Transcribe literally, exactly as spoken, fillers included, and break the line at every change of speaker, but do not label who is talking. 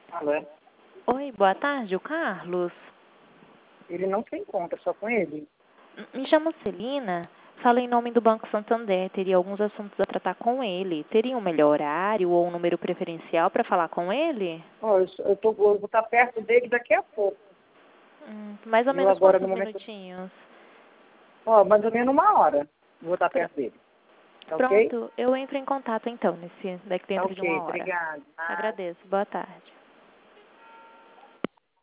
Alô?
Oi, boa tarde, o Carlos.
Ele não se encontra, só com ele.
M- Me chamo Celina, falo em nome do Banco Santander, teria alguns assuntos a tratar com ele. Teria um melhor horário ou um número preferencial para falar com ele?
Ó, eu, sou- eu, tô, eu vou estar perto dele daqui a pouco.
Hum, mais ou
Eu
menos
agora,
quantos
no momento,
minutinhos?
ó, mais ou menos uma hora. Vou estar
Pr-
perto dele. Tá ok?
Pronto, eu entro em contato então, nesse, daqui
Tá
dentro de
ok,
uma hora.
obrigado.
Agradeço, boa tarde.